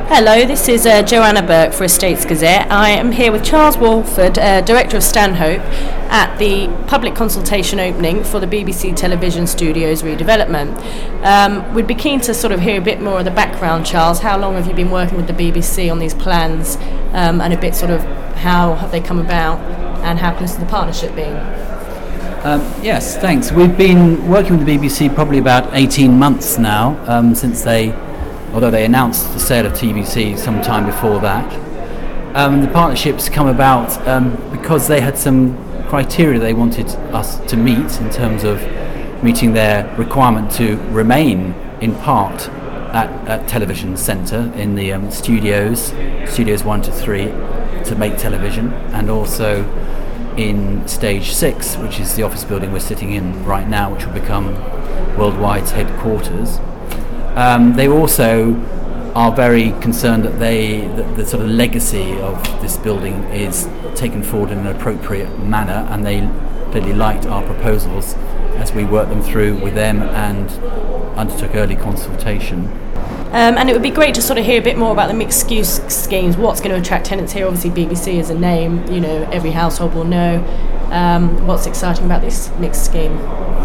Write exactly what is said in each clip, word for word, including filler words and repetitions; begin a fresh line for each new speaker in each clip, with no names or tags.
Hello, this is uh, Joanna Burke for Estates Gazette. I am here with Charles Walford, uh, Director of Stanhope, at the public consultation opening for the B B C Television Studios redevelopment. Um, we'd be keen to sort of hear a bit more of the background, Charles. How long have you been working with the B B C on these plans, um, and a bit sort of how have they come about, and how close has the partnership been?
Um, yes, thanks. We've been working with the B B C probably about eighteen months now, um, since they, although they announced the sale of T V C some time before that. Um, the partnership's come about um, because they had some criteria they wanted us to meet in terms of meeting their requirement to remain in part at, at Television Centre in the um, studios, studios one to three, to make television, and also in stage six, which is the office building we're sitting in right now, which will become Worldwide's headquarters. Um, they also are very concerned that they that the sort of legacy of this building is taken forward in an appropriate manner, and they clearly liked our proposals as we worked them through with them and undertook early consultation.
Um, and it would be great to sort of hear a bit more about the mixed-use schemes, what's going to attract tenants here. Obviously B B C is a name, you know, every household will know. Um, what's exciting about this mixed scheme?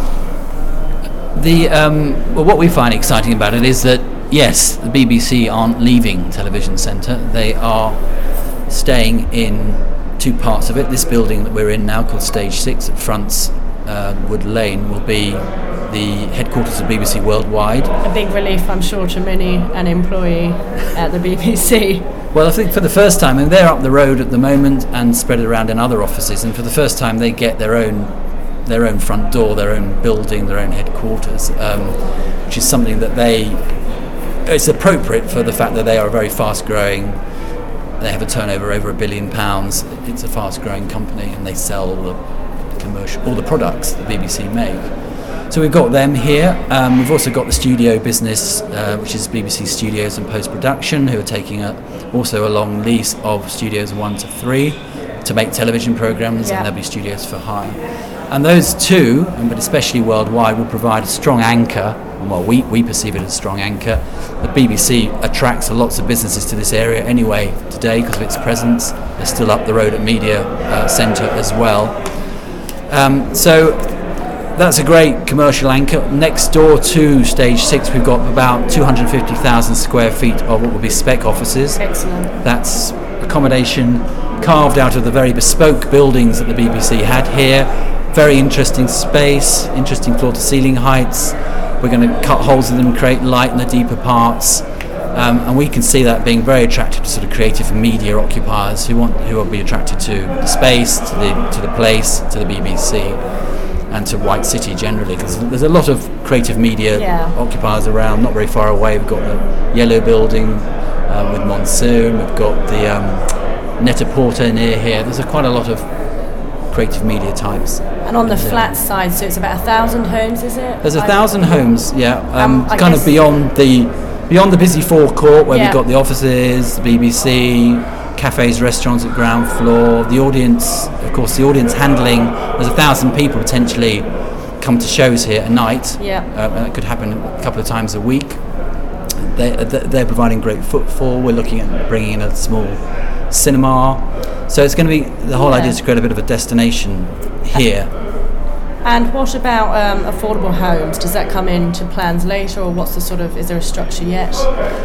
The um, well, what we find exciting about it is that, yes, the B B C aren't leaving Television Centre. They are staying in two parts of it. This building that we're in now, called Stage six at Fronts uh, Wood Lane, will be the headquarters of B B C Worldwide.
A big relief, I'm sure, to many an employee at the B B C.
Well, I think for the first time, and they're up the road at the moment and spread around in other offices, and for the first time they get their own their own front door, their own building, their own headquarters, um, which is something that they, it's appropriate for the fact that they are very fast growing. They have a turnover over a billion pounds. It's a fast growing company, and they sell all the commercial, all the products the B B C make. So we've got them here. Um, we've also got the studio business, uh, which is B B C Studios and Post Production, who are taking a, also a long lease of Studios one to three to make television programmes,
yeah.
and there'll be studios for hire. And those two, but especially Worldwide, will provide a strong anchor, and well, we, we perceive it as a strong anchor. The B B C attracts lots of businesses to this area anyway today because of its presence. They're still up the road at Media uh, Centre as well. Um, so that's a great commercial anchor. Next door to Stage six, we've got about two hundred fifty thousand square feet of what will be spec offices.
Excellent.
That's accommodation carved out of the very bespoke buildings that the B B C had here. Very interesting space, interesting floor-to-ceiling heights. We're going to cut holes in them and create light in the deeper parts. Um, and we can see that being very attractive to sort of creative and media occupiers who want, who will be attracted to the space, to the to the place, to the B B C, and to White City generally. Because there's a lot of creative media
yeah.
occupiers around, not very far away. We've got the Yellow Building uh, with Monsoon. We've got the um, Net-a-Porter near here. There's a, quite a lot of creative media types.
And on the flat side, so it's about a thousand homes, is it?
There's a thousand homes, yeah. Um,
um,
kind of beyond the beyond the busy forecourt where
yeah.
we've got the offices, the B B C, cafes, restaurants at ground floor. The audience, of course, the audience handling. There's a thousand people potentially come to shows here a night.
Yeah.
Uh, and it could happen a couple of times a week. They, they're providing great footfall. We're looking at bringing in a small cinema. So it's going to be, the whole
yeah.
idea is to create a bit of a destination here.
And what about um, affordable homes? Does that come into plans later, or what's the sort of, is there a structure yet?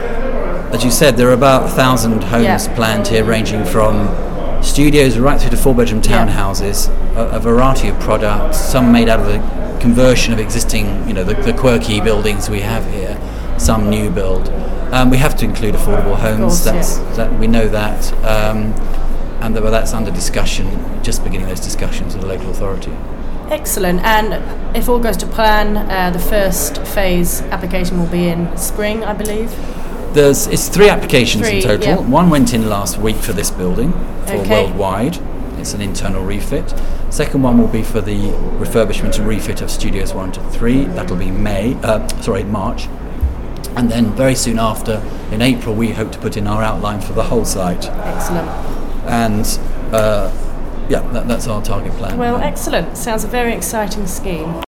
As you said, there are about a thousand homes
yeah.
planned here, ranging from studios right through to four-bedroom townhouses, yeah. a, a variety of products, some made out of a conversion of existing, you know, the, the quirky buildings we have here, some new build. Um, we have to include affordable homes,
course,
that's,
yeah.
that, we know that. Um, and well, that's under discussion, just beginning those discussions with the local authority.
Excellent. And if all goes to plan, uh, the first phase application will be in spring, I believe?
There's it's three applications
three,
in total.
Yeah.
One went in last week for this building, for
okay.
Worldwide. It's an internal refit. Second one will be for the refurbishment and refit of Studios one to three. That'll be May, uh, sorry, March. And then very soon after, in April, we hope to put in our outline for the whole site.
Excellent.
And uh, yeah, that, that's our target plan.
Well, excellent. Sounds a very exciting scheme.